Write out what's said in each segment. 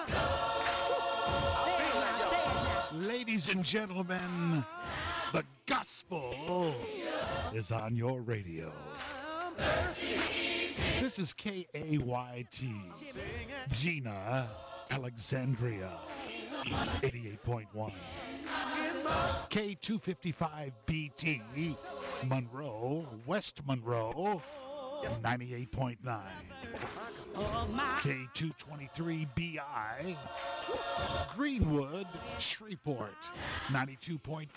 Ladies and gentlemen, the gospel is on your radio. This is KAYT, Gina, Alexandria, 88.1. K255BT, Monroe, West Monroe, 98.9. K223BI, Greenwood, Shreveport, 92.5.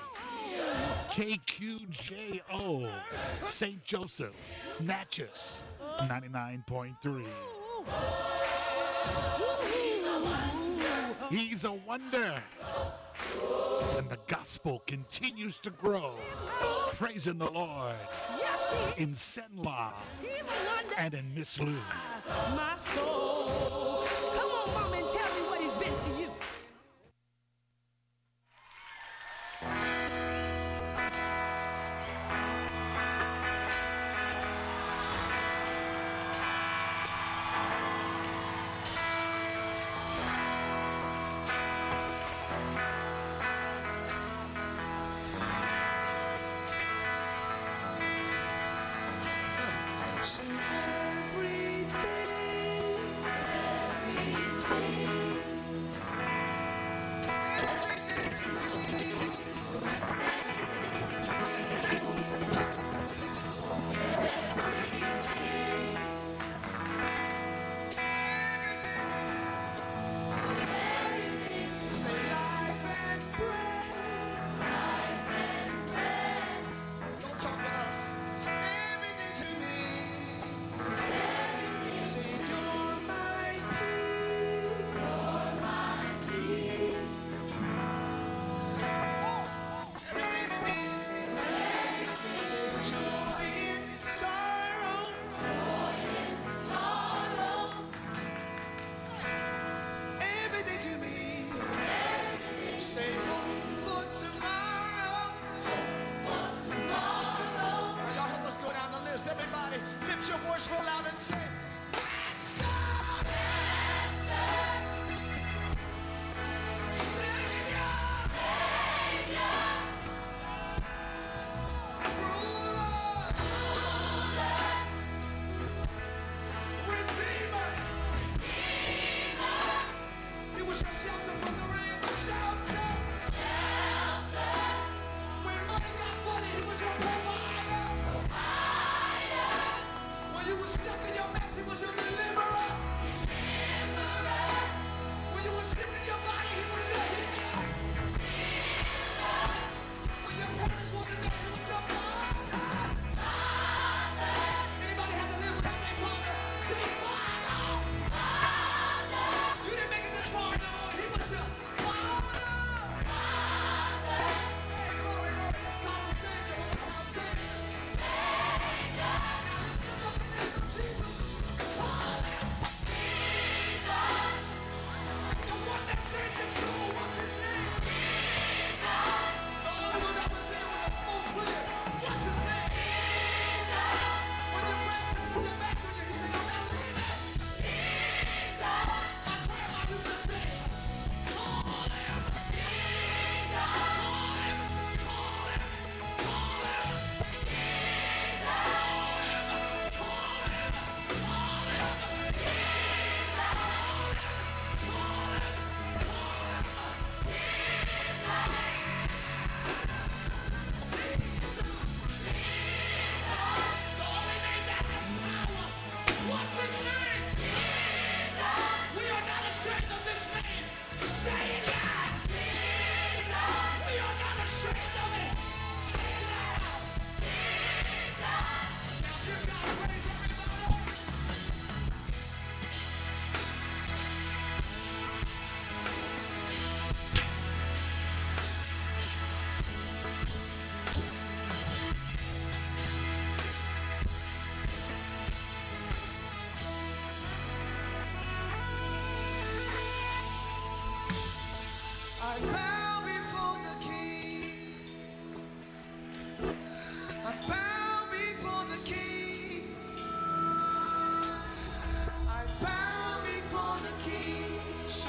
KQJO, St. Joseph, Natchez, 99.3. He's a wonder. And the gospel continues to grow. Praising the Lord in Senla and in Miss Lou. My soul. Come on, mom, and tell me what he's been to you. Everybody, lift your voice real loud and say, Master, Savior, Ruler, Redeemer. He was your shelter from the rain. Shelter. When money got funny, he was your provider. When you were stuck in your mess, he was your deliverer. When you were sick in your body, he was your healer. When your parents wasn't there, he was your father. Anybody have to live without their father? Say father. You didn't make it this far, no. He was your father. Hey, glory, glory, let's call him Savior. Let's call him Savior. Now let's lift up the name of Jesus. The one that saved your soul, what's his name? The only one that was there with a smoke clear. What's his name? When your friends turned their back on you, he said, I'm not leaving. My grandma used to say, call him. Call him. Call him. Call him. The only name that has power. What's his name? We are not ashamed of this name. Say it loud. We are not ashamed of it. Say it loud. Now give God praise, everybody. I bow before the King. I bow before the King. I bow before the King.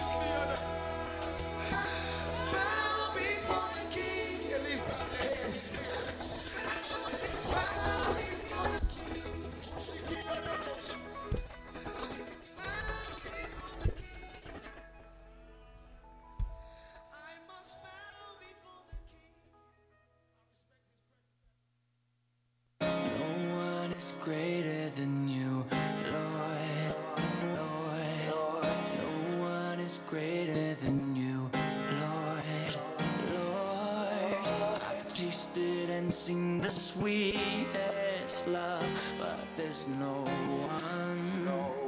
there's no one,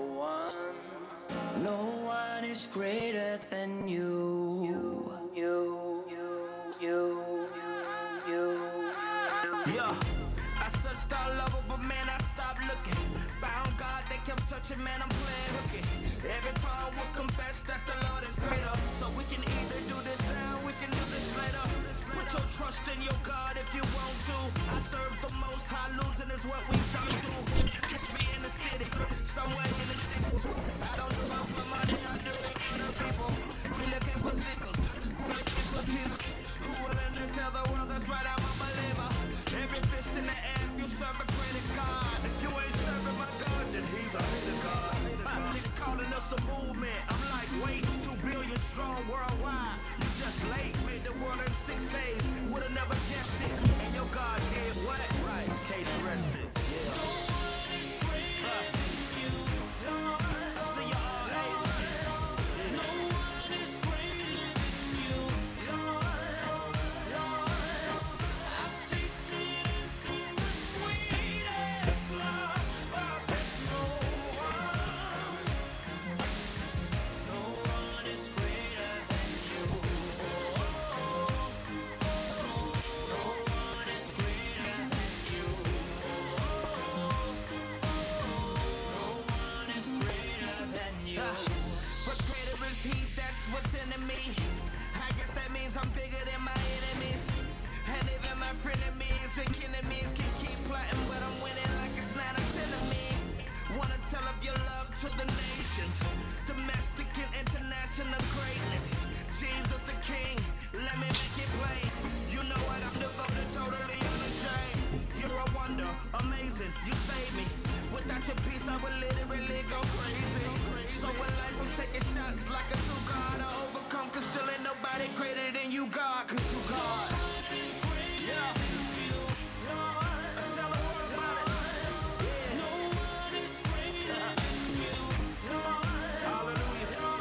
no one is greater than you. Yeah, I searched all over, but man, I stopped looking. Found God, they kept searching, man, I'm playing hooky. Every tongue will confess that the Lord is greater. So we can either do this now, we can do this later. Put your trust in your God if you want to. I serve the most high, losing is what we don't do. Catch me in the city, somewhere in the sticks. I don't do it for money, I do it for the people. We looking for sickles, who looking for Jesus. Who willing to tell the world that's right, I'm a believer. Every fist in the air, if you serve a greater God. If you ain't serving my God, then he's a hater God. Nigga calling us a movement. I'm like, wait, 2 billion strong worldwide. You just late, made the world in 6 days. Would've never guessed it. And your God did what? Right, case rested. Yeah. No one is greater than you, Lord. I see you all age. No one is greater than you, Lord. I've tasted and seen the sweetest love, but there's no one. No one is greater than you. No one is greater than you. No one is greater than you. But greater is he that's within me. I guess that means I'm bigger than my enemies. And even my frenemies and enemies can keep plotting, but I'm winning like it's 9 or 10 of me. Wanna tell of your love to the nations, domestic and international greatness. Jesus the King, let me make it plain. You know what, I'm devoted, totally unashamed. You're a wonder, amazing, you saved me. Without your peace, I would literally go crazy. So when life was taking shots like a true God, I overcome, cause still ain't nobody greater than you, God, cause you God. Yeah. Tell the world about it. Yeah. No one is greater than you. Hallelujah.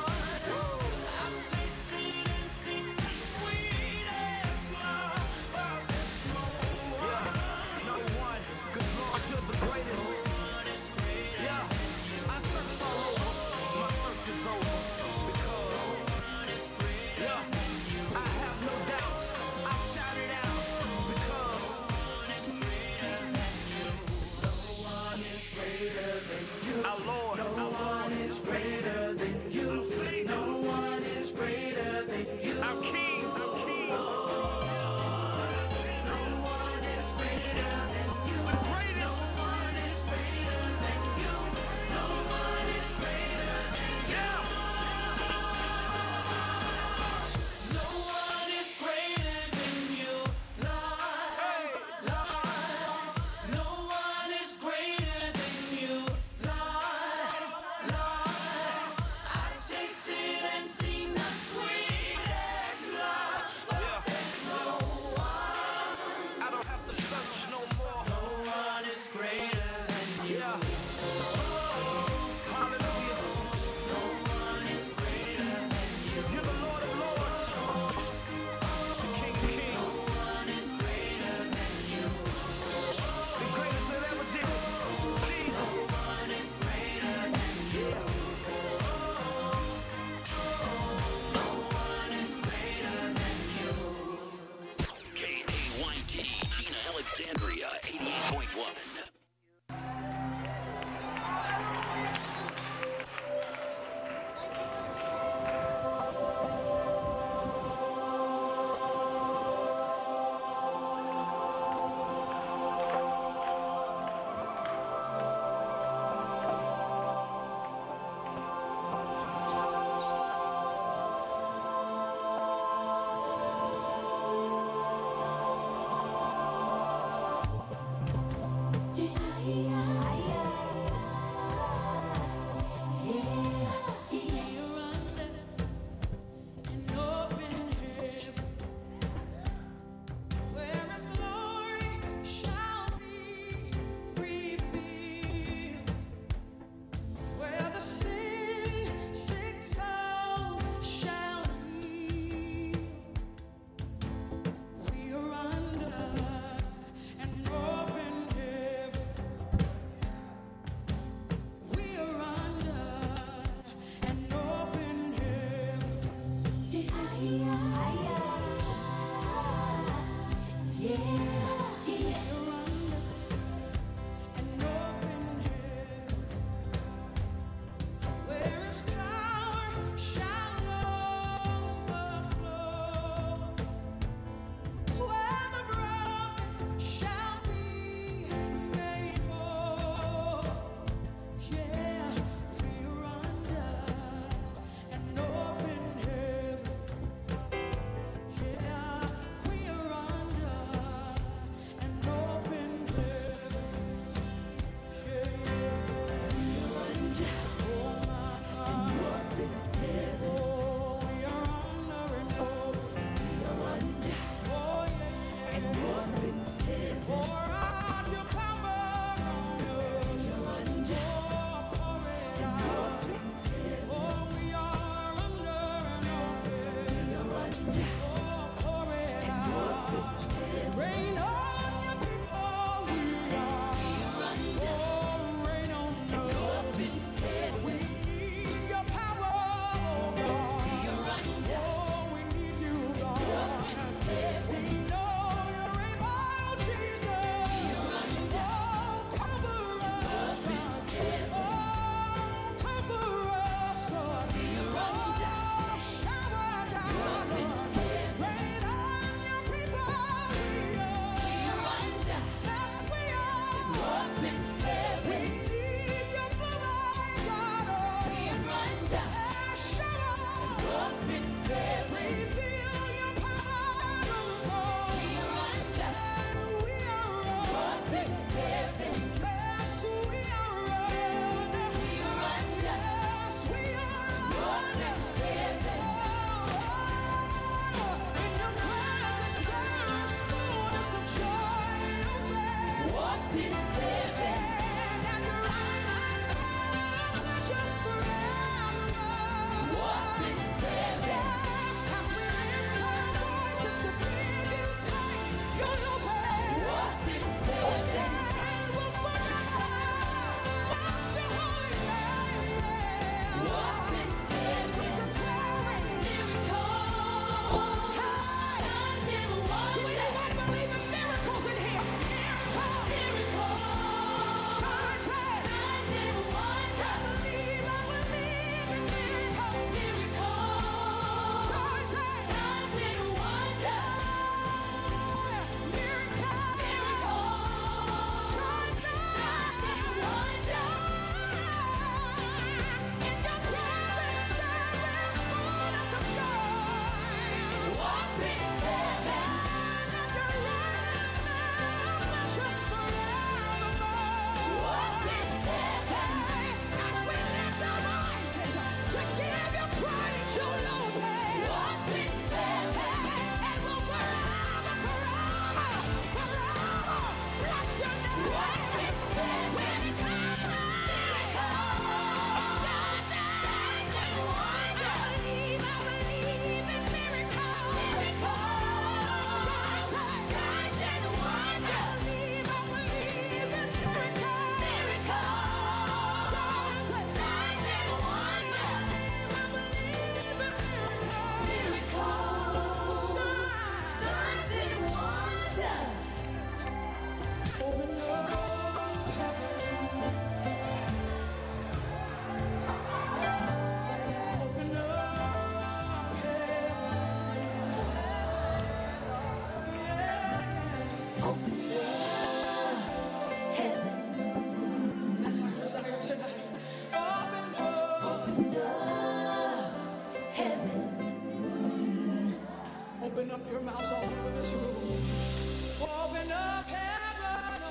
Open up your mouths all over this room. Open up heaven.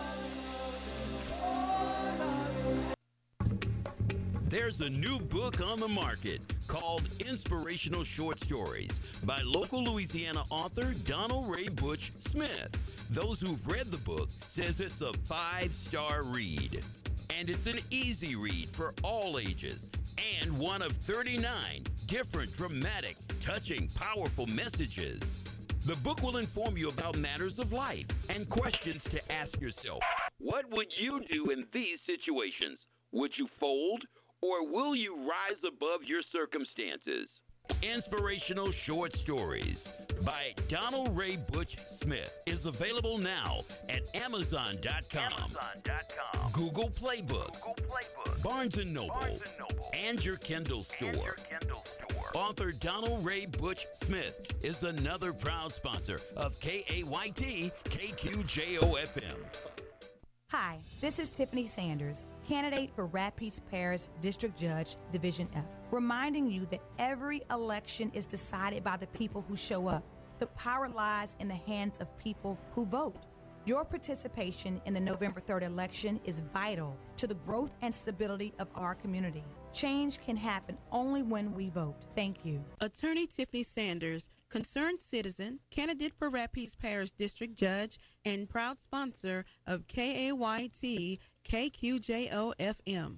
There's a new book on the market called Inspirational Short Stories by local Louisiana author Donald Ray Butch Smith. Those who've read the book says it's a 5-star read. And it's an easy read for all ages and one of 39 different dramatic, touching, powerful messages. The book will inform you about matters of life and questions to ask yourself. What would you do in these situations? Would you fold or will you rise above your circumstances? Inspirational Short Stories by Donald Ray Butch Smith is available now at Amazon.com, Google Play Books, Barnes & Noble, and your Kindle store. Author Donald Ray Butch Smith is another proud sponsor of KAYT KQJO-FM. Hi, this is Tiffany Sanders, candidate for Rapides Parish District Judge, Division F, reminding you that every election is decided by the people who show up. The power lies in the hands of people who vote. Your participation in the November 3rd election is vital to the growth and stability of our community. Change can happen only when we vote. Thank you. Attorney Tiffany Sanders, concerned citizen, candidate for Rapides Parish District Judge, and proud sponsor of KAYT KQJO-FM.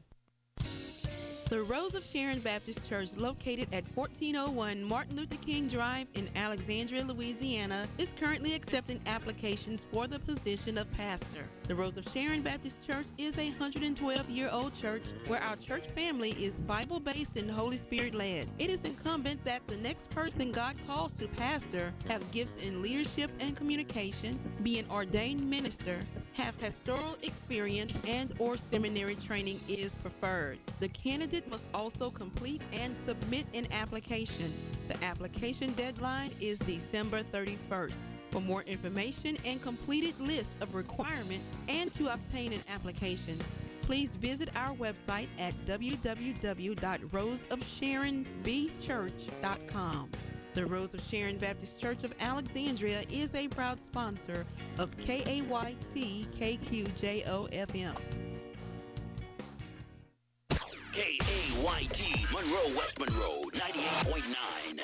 The Rose of Sharon Baptist Church, located at 1401 Martin Luther King Drive in Alexandria, Louisiana, is currently accepting applications for the position of pastor. The Rose of Sharon Baptist Church is a 112-year-old church where our church family is Bible-based and Holy Spirit-led. It is incumbent that the next person God calls to pastor have gifts in leadership and communication, be an ordained minister, have pastoral experience, and or seminary training is preferred. The candidate must also complete and submit an application. The application deadline is December 31st. For more information and completed list of requirements and to obtain an application, please visit our website at www.roseofsharonbchurch.com. The Rose of Sharon Baptist Church of Alexandria is a proud sponsor of KAYT KQJO-FM. KAYT Monroe, West Monroe, 98.9.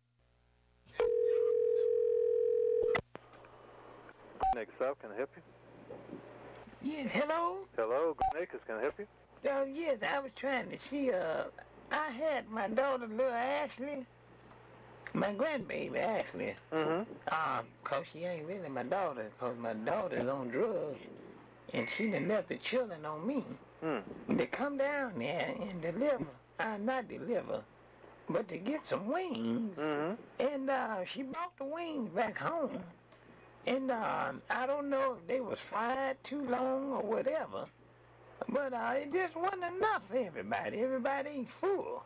Next up, can I help you? Yes, hello? Hello, Nick, can I help you? Yes, I was trying to see, I had my daughter, little Ashley, my grandbaby, Ashley. Cause she ain't really my daughter, cause my daughter's on drugs, and she done left the children on me. They come down there and deliver, not deliver, but to get some wings, and she brought the wings back home. And I don't know if they was fried too long or whatever, but it just wasn't enough for everybody. Everybody ain't full.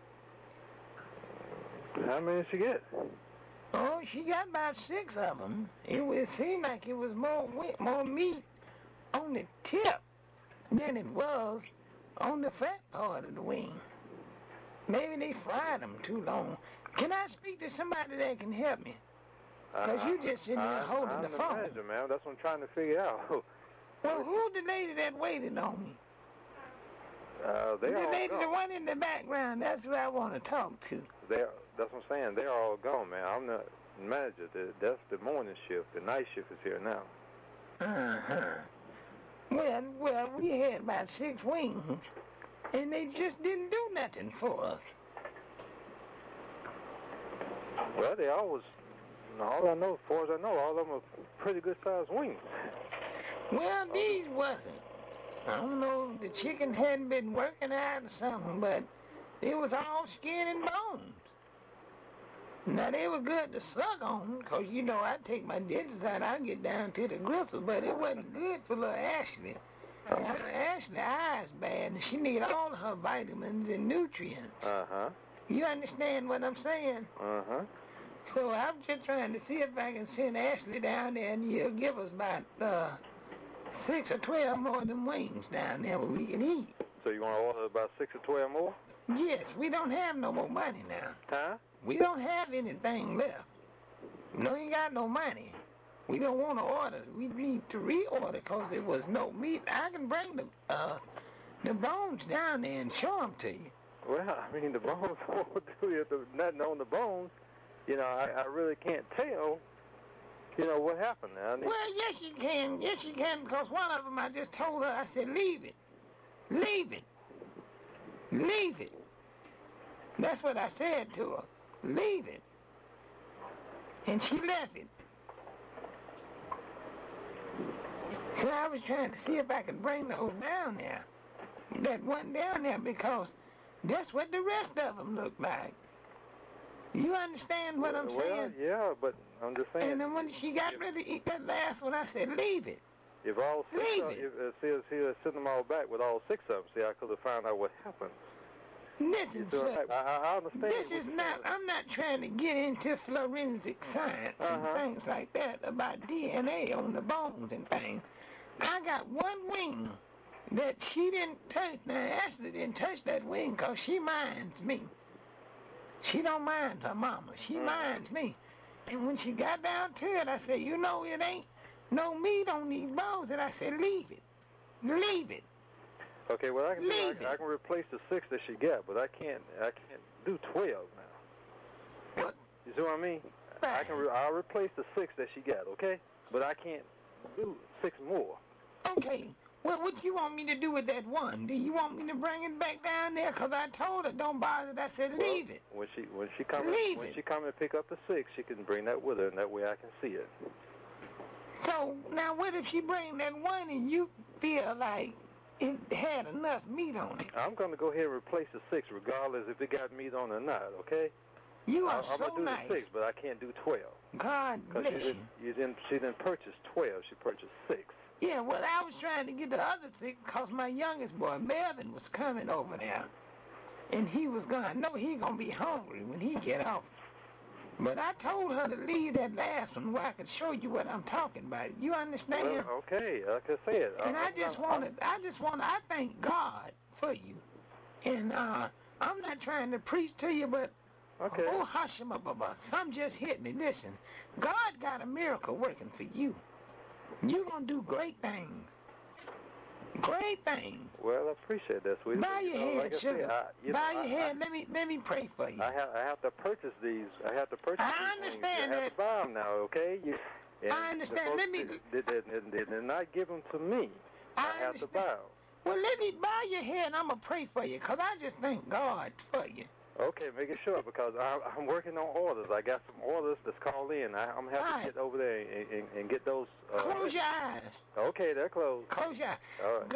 How many did she get? Oh, she got about 6 of them. It seemed like it was more meat on the tip than it was on the fat part of the wing. Maybe they fried them too long. Can I speak to somebody that can help me? Because you just sitting there holding the phone. I'm the manager, man. That's what I'm trying to figure out. Well, who's the lady that waited on me? The lady, the one in the background, that's who I want to talk to. That's what I'm saying. They're all gone, man. I'm the manager. That's the morning shift. The night shift is here now. Well, we had about 6 wings, and they just didn't do nothing for us. Well, they always... All I know, as far as I know, all of them are pretty good-sized wings. Well, these wasn't. I don't know if the chicken hadn't been working out or something, but it was all skin and bones. Now, they were good to suck on, because, you know, I take my dentist out, I get down to the gristle, but it wasn't good for little Ashley. Ashley's eyes bad, and she need all her vitamins and nutrients. You understand what I'm saying? So I'm just trying to see if I can send Ashley down there, and you'll give us about 6 or 12 more of them wings down there where we can eat. So you want to order about 6 or 12 more? Yes, we don't have no more money now. Huh? We don't have anything left. No, ain't got no money. We don't want to order. We need to reorder because there was no meat. I can bring the bones down there and show them to you. Well, I mean, the bones won't do you. There's nothing on the bones. You know, I really can't tell, you know, what happened now. Well, yes, you can. Yes, you can, because one of them I just told her, I said, leave it. Leave it. Leave it. That's what I said to her. Leave it. And she left it. So I was trying to see if I could bring those down there. That one down there, because that's what the rest of them look like. You understand what I'm saying? Yeah, but I'm just saying. And then when she got ready to eat that last one, I said, leave it. If all six Leave of it. if send them all back with all six of them, see, I could have found out what happened. Listen, So sir. I understand. This is not, I'm not trying to get into forensic science and things like that about DNA on the bones and things. I got one wing that she didn't touch. Now, Ashley didn't touch that wing because she minds me. She don't mind her mama. She minds me. And when she got down to it, I said, you know, it ain't no meat on these bones. And I said, leave it. Leave it. Okay, well, I Leave it. can replace the 6 that she got, but I can't do 12 now. What? You see what I mean? Right. I'll replace the 6 that she got, okay? But I can't do 6 more. Okay. Well, what you want me to do with that one? Do you want me to bring it back down there? Because I told her, don't bother it. I said, leave it. When she come Leave when it. she come and pick up the 6, she can bring that with her, and that way I can see it. So, now what if she bring that one and you feel like it had enough meat on it? I'm going to go ahead and replace the 6, regardless if it got meat on it or not, okay? You are I'm so going to do nice. the 6, but I can't do 12. God Because bless you. she didn't purchase 12, she purchased 6. Yeah, well, I was trying to get the other 6 because my youngest boy, Melvin, was coming over there. And he was going to know he going to be hungry when he get off. But I told her to leave that last one where I could show you what I'm talking about. You understand? Well, okay, like I said. And I thank God for you. And I'm not trying to preach to you, but Okay. oh, hush him up, some just hit me. Listen, God got a miracle working for you. You're going to do great things. Great things. Well, I appreciate that, sweetie. Bow your head, like I sugar. said, Bow your head. Let me pray for you. I have to purchase these. I have to purchase I these understand things. I have that. to buy them now, okay? I understand. Let me- They did not give them to me. I have to understand. buy them. Well, let me bow your head and I'm going to pray for you because I just thank God for you. Okay, make it sure because I'm working on orders. I got some orders that's called in. I'm having Right. to get over there and get those. Close your eyes. Okay, they're closed. Close your eyes. All right.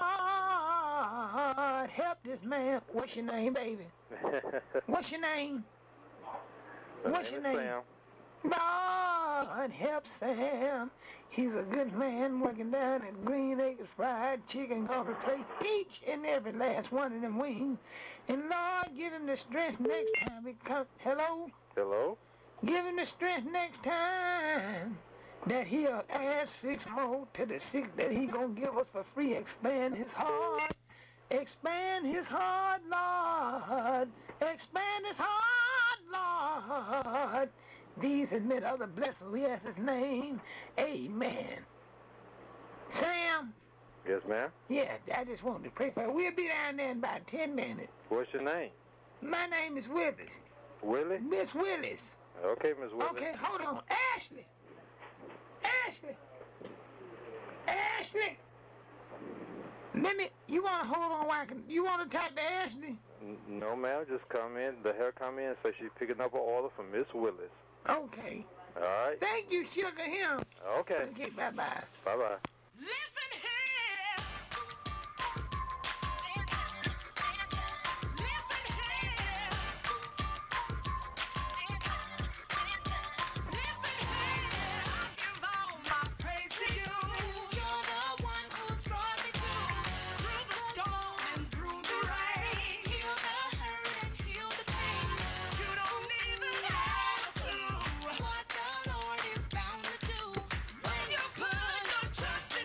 God help this man. What's your name, baby? What's your name? What's your My name name? is Sam. God help Sam. He's a good man working down at Green Acres Fried Chicken. Gonna replace each and every last one of them wings. And Lord, give him the strength next time he comes. Hello? Hello? Give him the strength next time that he'll add 6 more to the 6 that he gonna give us for free. Expand his heart. Expand his heart, Lord. Expand his heart, Lord. These and many other blessings, we ask his name. Amen. Sam? Yes, ma'am. Yeah, I just wanted to pray for you. We'll be down there in about 10 minutes. What's your name? My name is Willis. Willie? Miss Willis. Okay, Miss Willie. Okay, hold on. Ashley. Ashley. Ashley. You want to hold on while you want to talk to Ashley? No, ma'am. Just come in. The hair come in. So she's picking up an order from Miss Willis. Okay. All right. Thank you, Sugar Him. Okay. Okay, bye-bye. Bye-bye. Listen here. Listen here. Listen here. I give all my praise to you. You're the one who's brought me through the storm and through the rain. Heal the hurt and heal the pain. You don't even have a clue what the Lord is bound to do when you put your trust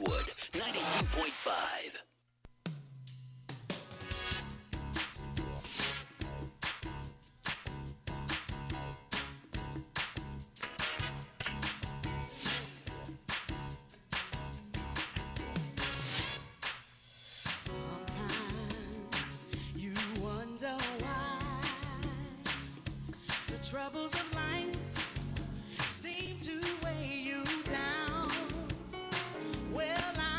Lakewood 92.5. Troubles of life seem to weigh you down. Well,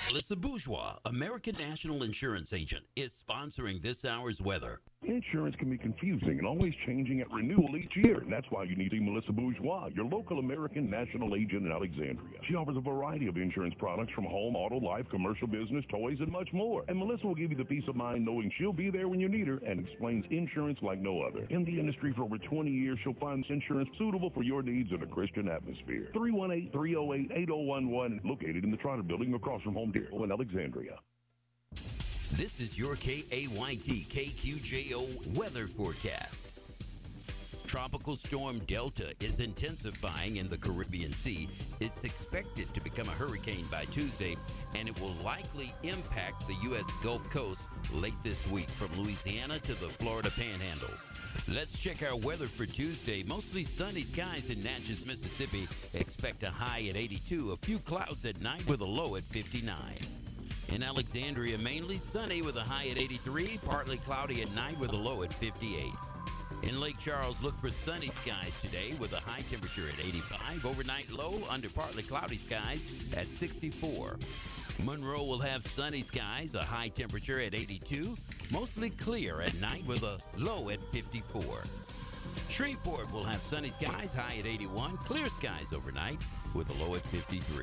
Melissa Bourgeois, American National Insurance Agent, is sponsoring this hour's weather. Insurance can be confusing and always changing at renewal each year. And that's why you need to see Melissa Bourgeois, your local American National Agent in Alexandria. She offers a variety of insurance products from home, auto, life, commercial business, toys, and much more. And Melissa will give you the peace of mind knowing she'll be there when you need her and explains insurance like no other. In the industry for over 20 years, she'll find insurance suitable for your needs in a Christian atmosphere. 318-308-8011, located in the Trotter Building across from Home Depot in Alexandria. This is your KAYT KQJO weather forecast. Tropical storm Delta is intensifying in the Caribbean Sea. It's expected to become a hurricane by Tuesday, and it will likely impact the U.S. Gulf Coast late this week from Louisiana to the Florida Panhandle. Let's check our weather for Tuesday. Mostly sunny skies in Natchez, Mississippi. Expect a high at 82, a few clouds at night with a low at 59. In Alexandria, mainly sunny with a high at 83, partly cloudy at night with a low at 58. In Lake Charles, look for sunny skies today with a high temperature at 85. Overnight low under partly cloudy skies at 64. Monroe will have sunny skies, a high temperature at 82. Mostly clear at night with a low at 54. Shreveport will have sunny skies, high at 81. Clear skies overnight with a low at 53.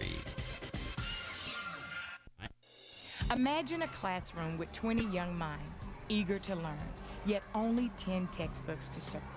Imagine a classroom with 20 young minds, eager to learn, yet only 10 textbooks to serve.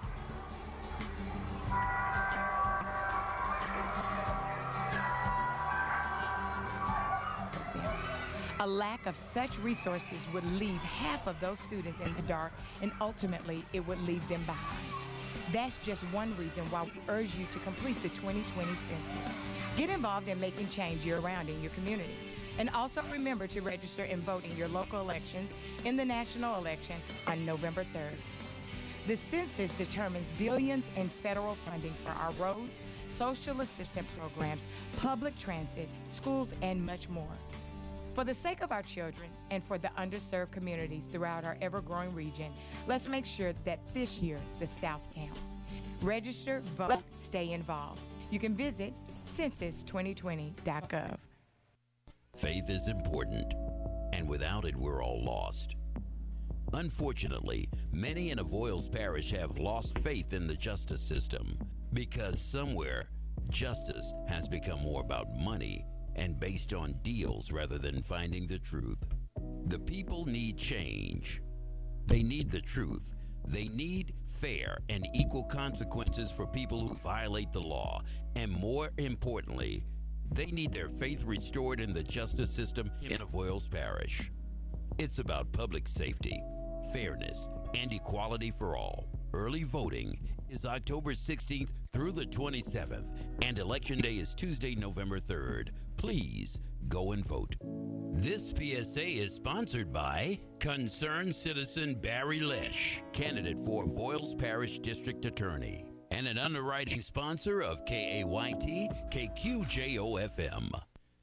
A lack of such resources would leave half of those students in the dark, and ultimately it would leave them behind. That's just one reason why we urge you to complete the 2020 census. Get involved in making change year-round in your community. And also remember to register and vote in your local elections in the national election on November 3rd. The census determines billions in federal funding for our roads, social assistance programs, public transit, schools, and much more. For the sake of our children and for the underserved communities throughout our ever-growing region, let's make sure that this year the South counts. Register, vote, stay involved. You can visit census2020.gov. Faith is important, and without it, we're all lost. Unfortunately, many in Avoyles Parish have lost faith in the justice system because somewhere, justice has become more about money and based on deals rather than finding the truth. The people need change. They need the truth. They need fair and equal consequences for people who violate the law, and more importantly, they need their faith restored in the justice system in Avoyles Parish. It's about public safety, fairness, and equality for all. Early voting is October 16th through the 27th, and Election Day is Tuesday, November 3rd. Please go and vote. This PSA is sponsored by Concerned Citizen Barry Lesh, candidate for Avoyles Parish District Attorney, and an underwriting sponsor of KAYT KQJO-FM.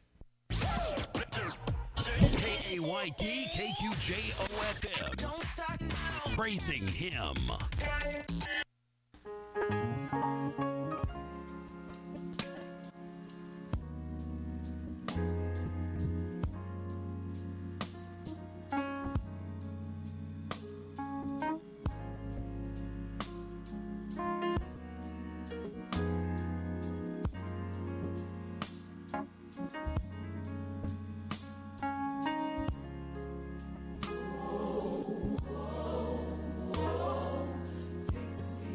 KAYT KQJO-FM. Praising Him. Fix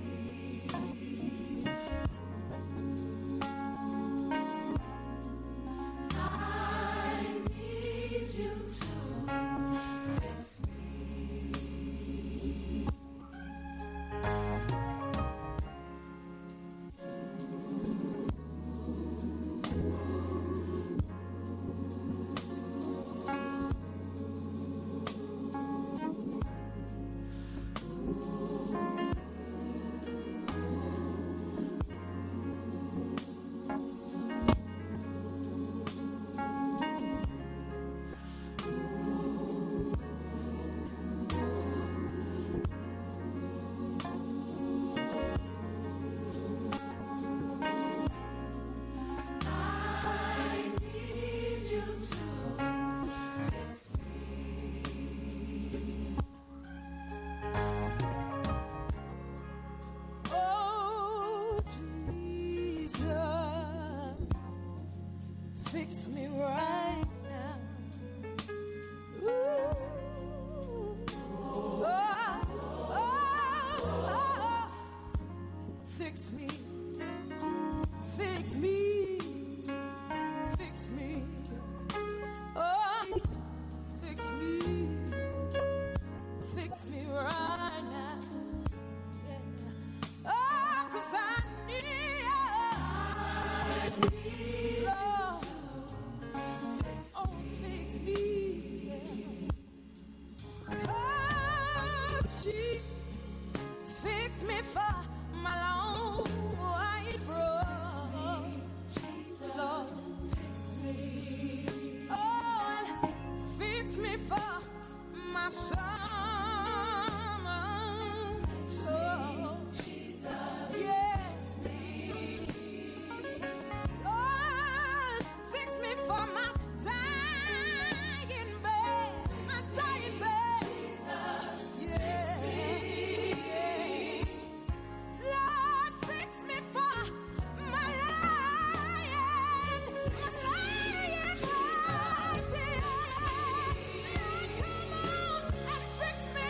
my summer. Oh, Jesus, yes. Oh, fix me for my dying bed, my dying bed. Jesus, yes. Lord, fix me for my lying house. Lord, come on and fix me.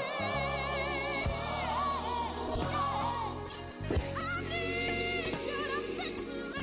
I need you to fix me.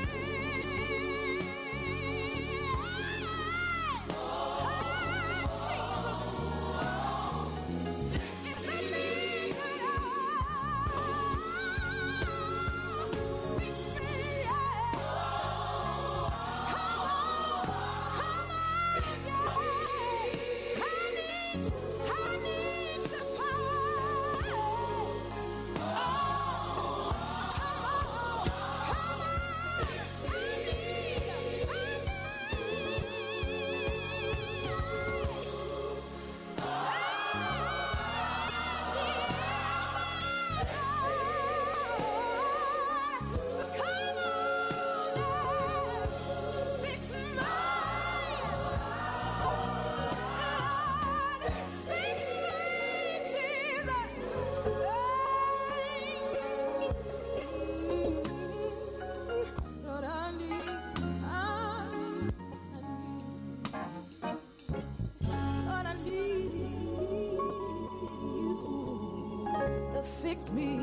Fix me.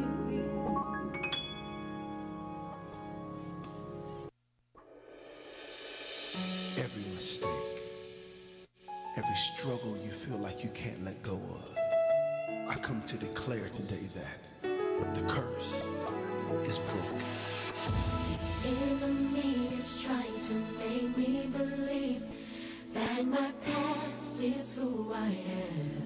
Every mistake, every struggle you feel like you can't let go of, I come to declare today that the curse is broken. The enemy is trying to make me believe that my past is who I am.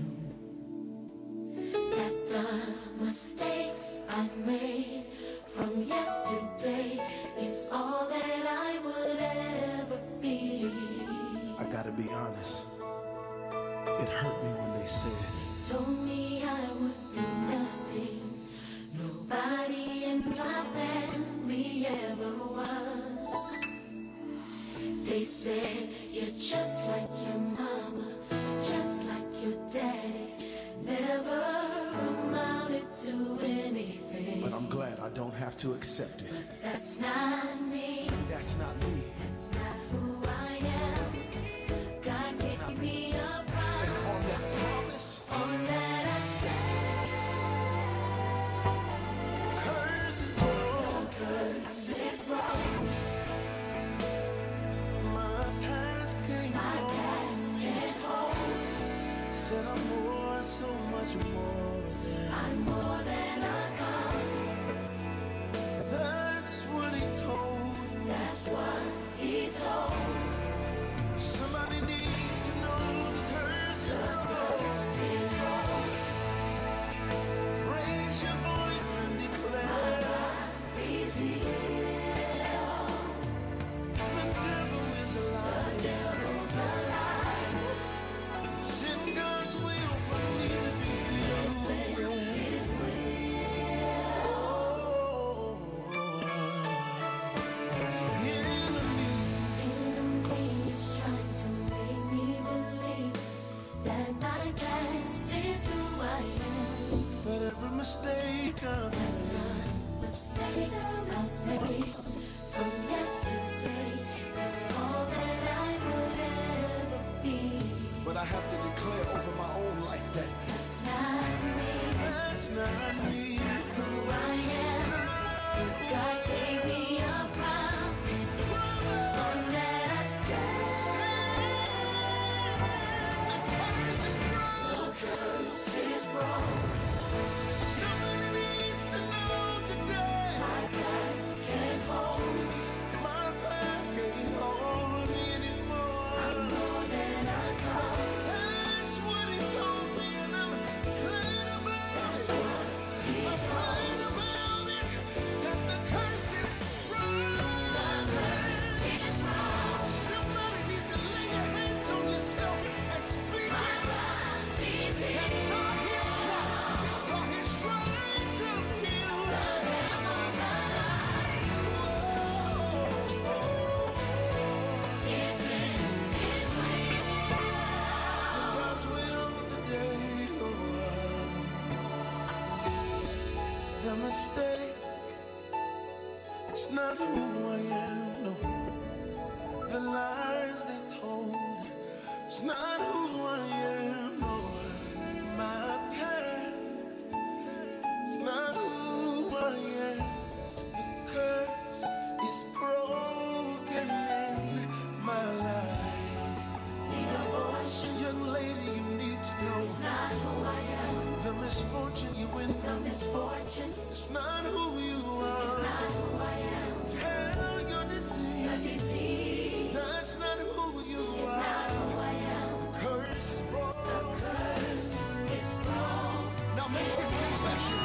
That the mistakes I made from yesterday is all that I would ever be. I gotta be honest, it hurt me when they said, Told me I would be nothing, nobody in my family ever was. They said, you're just like your mama, just like your daddy, never amounted to anything. but I'm glad I don't have to accept it. But that's not me. That's not me. That's not who I am. God gave me a promise. And on that promise, On that I stand. curse is broken. Curse is broken. My past can't My past can't hold. Said I'm more, so much more than. I'm more than a conqueror. That's what he told. That's what he told. Somebody needs to know the curse is broken. Curse is broken. Raise your voice and My declare body is healed. the devil is The alive. devil's alive. It's in God's will for me to be Yes, healed. they know his will. Enemy is trying to make me believe that my past is who I am. But every mistake I've made, Mistakes I've made from yesterday is all that I would ever be. but I have to declare over my own life that That's not me. that's not That's me. not who I am. God gave me a promise. On that I stand. The curse is broken. Somebody needs to know today. My past can't hold. My past can't hold me anymore. I'm more than a conqueror. That's what mistake. It's not who I am, no. The lies they told, it's not who I am, no. My past, it's not who I am. The curse is broken in my life. The abortion, young lady, you need to know. It's not who I am. The misfortune you went through. The misfortune. It's not who you are. It's not who I am. Tell your disease. The disease. That's not who you are. It's not who I am. The curse is broken. The curse is broken. Now make this confession.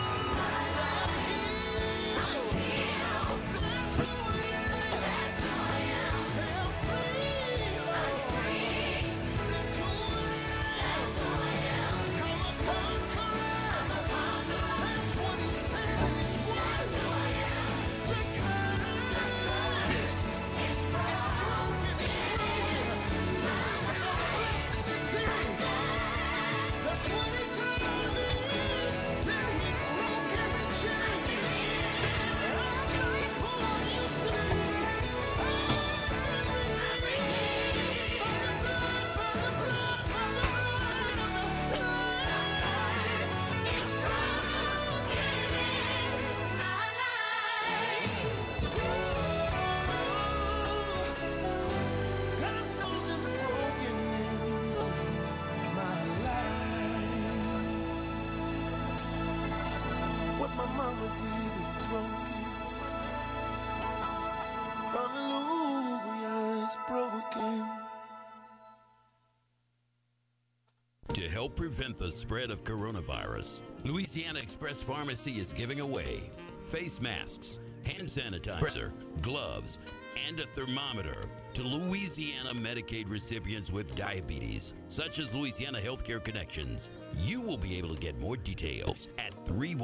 To help prevent the spread of coronavirus, Louisiana Express Pharmacy is giving away face masks, hand sanitizer, gloves, and a thermometer to Louisiana Medicaid recipients with diabetes, such as Louisiana Healthcare Connections. You will be able to get more details at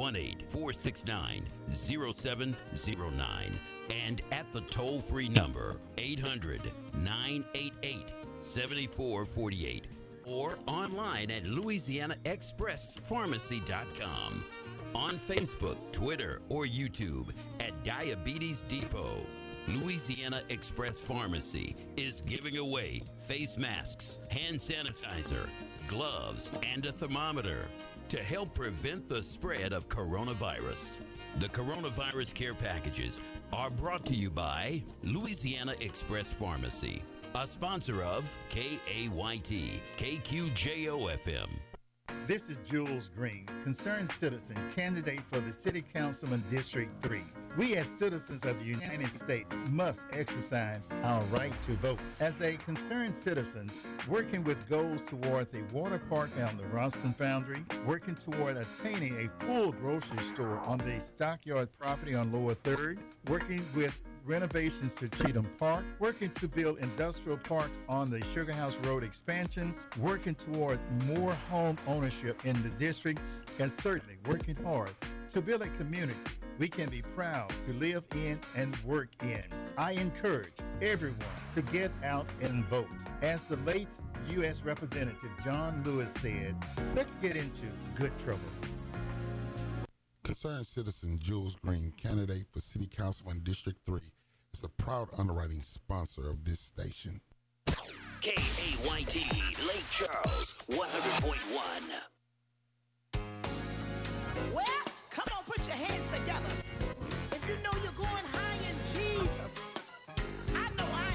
318-469-0709 and at the toll-free number 800-988-7448 or online at LouisianaExpressPharmacy.com. On Facebook, Twitter, or YouTube at Diabetes Depot. Louisiana Express Pharmacy is giving away face masks, hand sanitizer, gloves, and a thermometer to help prevent the spread of coronavirus. The coronavirus care packages are brought to you by Louisiana Express Pharmacy, a sponsor of KAYT, KQJO-FM. This is Jules Green, concerned citizen, candidate for the City Councilman District 3. We as citizens of the United States must exercise our right to vote. As a concerned citizen, working with goals toward the water park on the Ralston Foundry, working toward attaining a full grocery store on the Stockyard property on Lower 3rd, working with renovations to Cheatham Park, working to build industrial parks on the Sugar House Road expansion, working toward more home ownership in the district, and certainly working hard to build a community we can be proud to live in and work in. I encourage everyone to get out and vote. As the late U.S. Representative John Lewis said, let's get into good trouble. Concerned citizen Jules Green, candidate for City Councilman District 3, is a proud underwriting sponsor of this station. KAYT, Lake Charles, 100.1. Well, come on, put your hands together. If you know you're going high in Jesus, I know I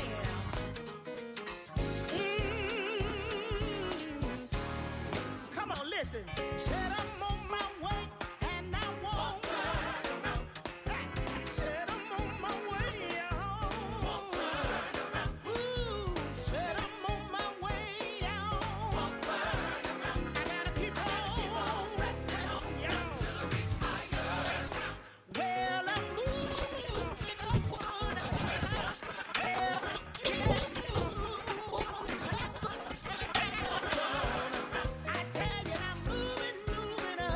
am. Come on, listen. Said I'm on my way, and I won't turn around. Said I'm on my way home. Won't turn around. Ooh, said I'm on my way out. Won't turn around. I gotta keep on pressing on, y'all. Well, I'm moving upward. I tell you, I'm moving up.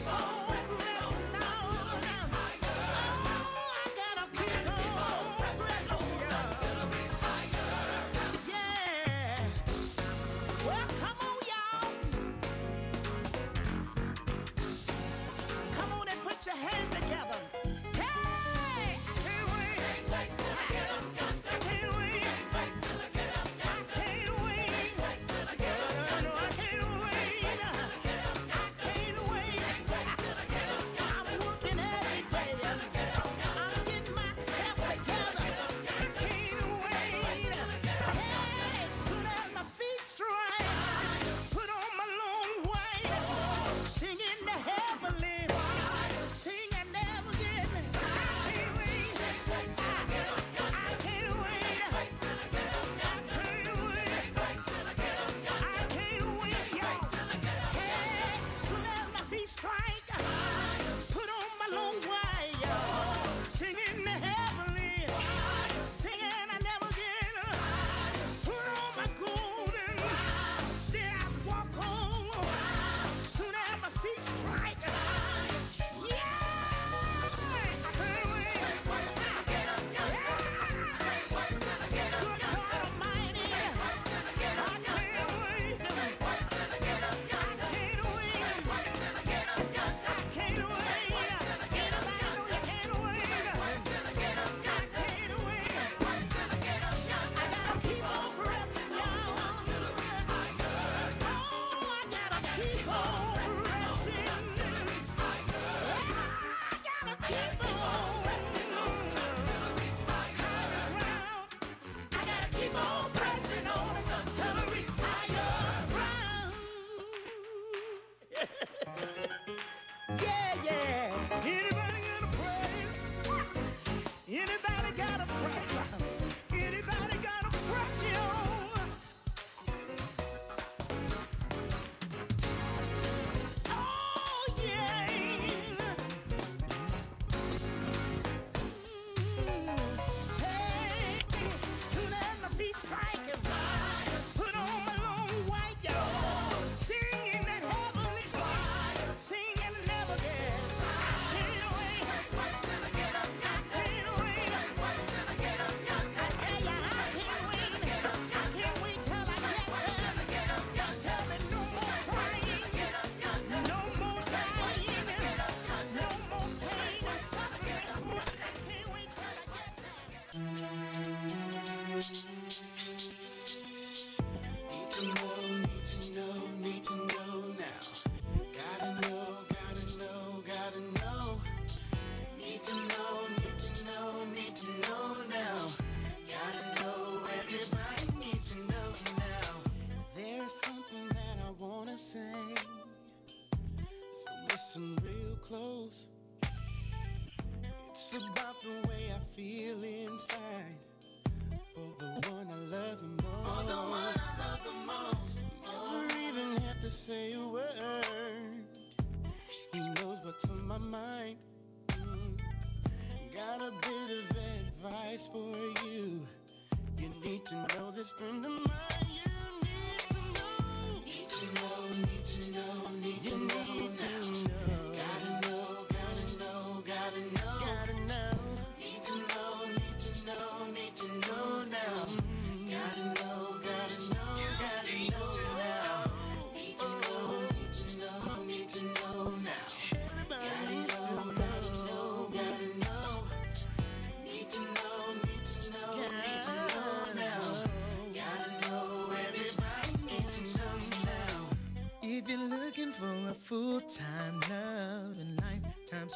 Full-time love and lifetime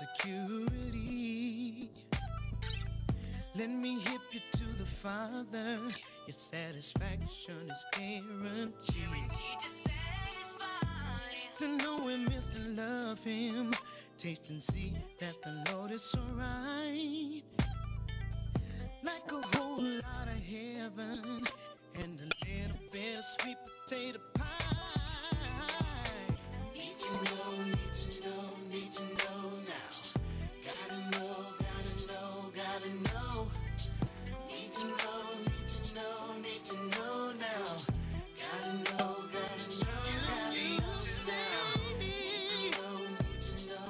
security. Let me hip you to the Father. Your satisfaction is guaranteed. Guaranteed to satisfy. To know Him is to love Him. Taste and see that the Lord is so right. Like a whole lot of heaven and a little bit of sweet potato pie. Need to know now. Gotta know, gotta know. Need to know now. Gotta know now. Need to know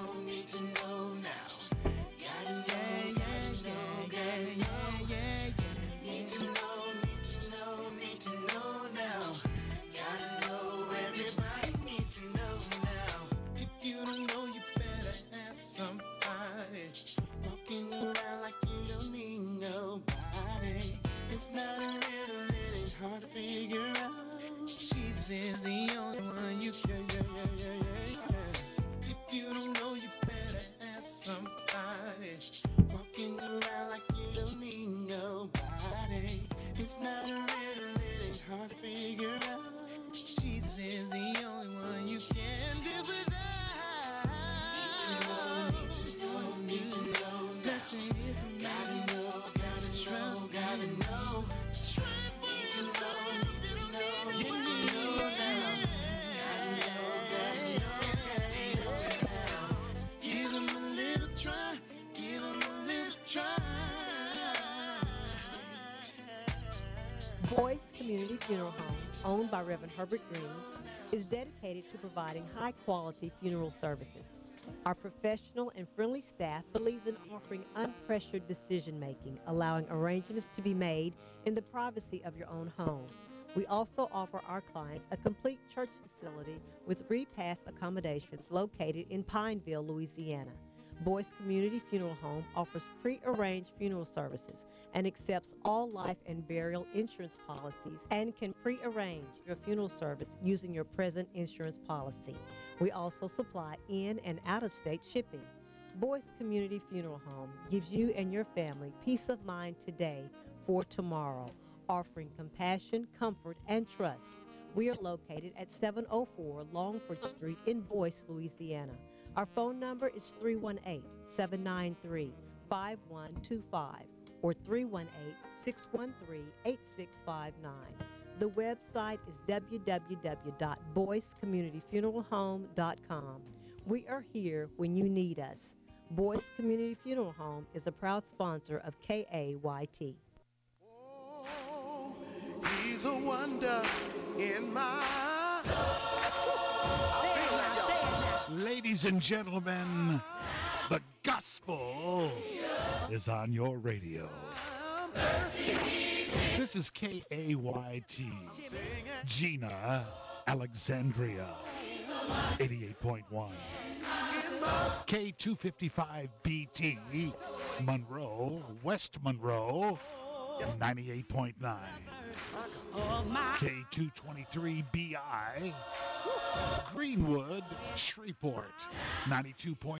Community Funeral Home, owned by Reverend Herbert Green, is dedicated to providing high-quality funeral services. Our professional and friendly staff believes in offering unpressured decision-making, allowing arrangements to be made in the privacy of your own home. We also offer our clients a complete church facility with repass accommodations located in Pineville, Louisiana. Boyce Community Funeral Home offers pre-arranged funeral services and accepts all life and burial insurance policies and can pre-arrange your funeral service using your present insurance policy. We also supply in and out-of-state shipping. Boyce Community Funeral Home gives you and your family peace of mind today for tomorrow, offering compassion, comfort, and trust. We are located at 704 Longford Street in Boyce, Louisiana. Our phone number is 318-793-5125 or 318-613-8659. The website is www.boycecommunityfuneralhome.com. We are here when you need us. Boyce Community Funeral Home is a proud sponsor of KAYT. He's a wonder in my Ladies and gentlemen, the gospel is on your radio. This is KAYT, Gina, Alexandria, 88.1. K255BT, Monroe, West Monroe, 98.9. K223BI, Greenwood, Shreveport, 92.9.